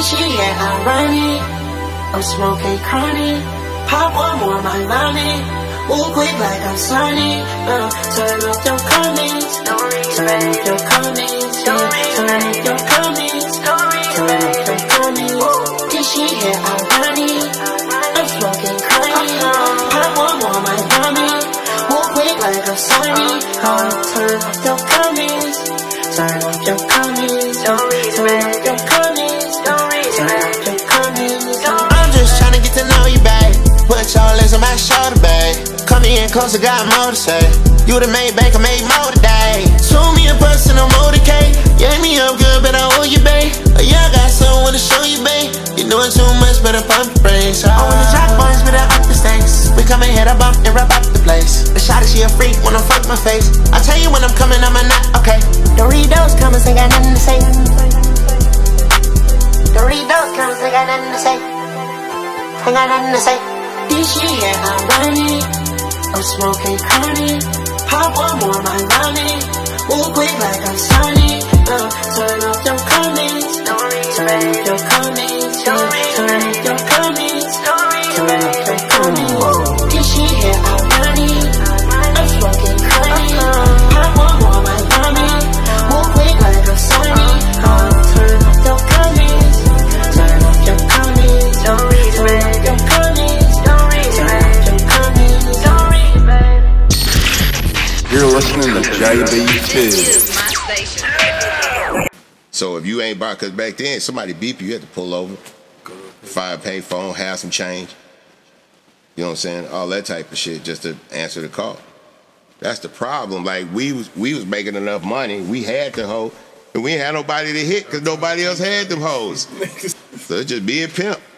This shit, yeah, I run it. I'm smoking chronic. Pop one more, my money. Move quick like I'm Sonic. Turn up your comments. Turn up your comments. Turn up your comments. Turn up your comments. This shit, yeah, I run it. I'm smoking chronic. Pop one more, my money. Move quick like I'm Sonic. Turn up your comments. Turn up your comments. Turn up your comments. Turn up your comments. I'm just tryna get to know you, babe. Put your legs on my shoulder, babe. Come in closer, got more to say. You the made bank, I made more today. Show me a personal motorcade. You ate me up good, but I owe you, babe. Yeah, I got someone to show you, babe. You doing too much, better pump the brakes. I want the jack boys, better up the stakes. We come and hit a bump and wrap up the place. The shot is she a freak when I fuck my face. I tell you when I'm coming, I'm a nut, okay. Doritos coming, ain't got nothing to say. Doritos coming, ain't got nothing to say. Ain't got nothing to say. This shit, yeah, I run it. I'm smoking chronic. Pop one more, my money. Move quick like I'm Sonic. Turn up your comments. Turn up your comments. Turn up your comments. Turn up your comments. This shit, yeah, I run it. I'm smoking chronic. Pop one more, my money. Move quick like I'm Sonic. Turn up your comments. Turn up your comments. Turn up your comments. You're listening to JB2. So if you ain't bought, because back then somebody beep you, you had to pull over, find a pay phone, have some change. You know what I'm saying? All that type of shit just to answer the call. That's the problem. Like we was making enough money, we had the hoe, and we ain't had nobody to hit because nobody else had them hoes. So it's just being pimp.